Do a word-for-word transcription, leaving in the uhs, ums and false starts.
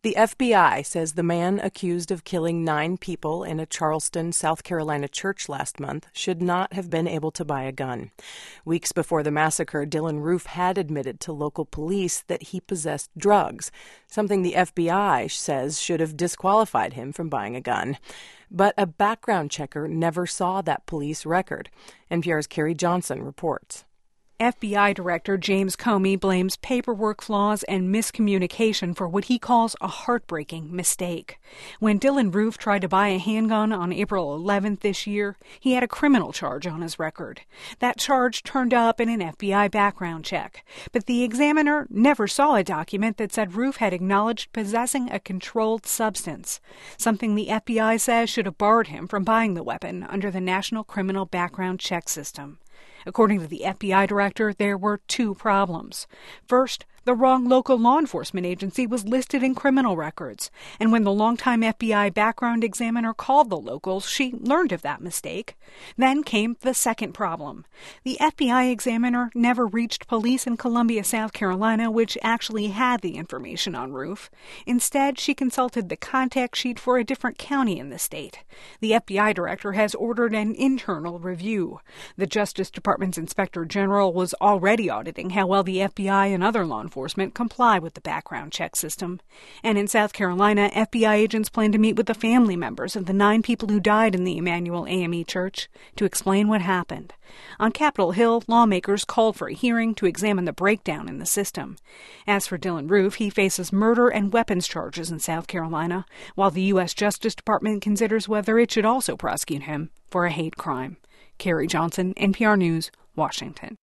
The F B I says the man accused of killing nine people in a Charleston, South Carolina church last month should not have been able to buy a gun. Weeks before the massacre, Dylann Roof had admitted to local police that he possessed drugs, something the F B I says should have disqualified him from buying a gun. But a background checker never saw that police record. N P R's Carrie Johnson reports. F B I Director James Comey blames paperwork flaws and miscommunication for what he calls a heartbreaking mistake. When Dylann Roof tried to buy a handgun on April eleventh this year, he had a criminal charge on his record. That charge turned up in an F B I background check, but the examiner never saw a document that said Roof had acknowledged possessing a controlled substance, something the F B I says should have barred him from buying the weapon under the National Criminal Background Check System. According to the F B I director, there were two problems. First, the wrong local law enforcement agency was listed in criminal records, and when the longtime F B I background examiner called the locals, she learned of that mistake. Then came the second problem. The F B I examiner never reached police in Columbia, South Carolina, which actually had the information on Roof. Instead, she consulted the contact sheet for a different county in the state. The F B I director has ordered an internal review. The Justice Department's Inspector General was already auditing how well the F B I and other law enforcement enforcement comply with the background check system. And in South Carolina, F B I agents plan to meet with the family members of the nine people who died in the Emmanuel A M E Church to explain what happened. On Capitol Hill, lawmakers called for a hearing to examine the breakdown in the system. As for Dylann Roof, he faces murder and weapons charges in South Carolina, while the U S Justice Department considers whether it should also prosecute him for a hate crime. Carrie Johnson, N P R News, Washington.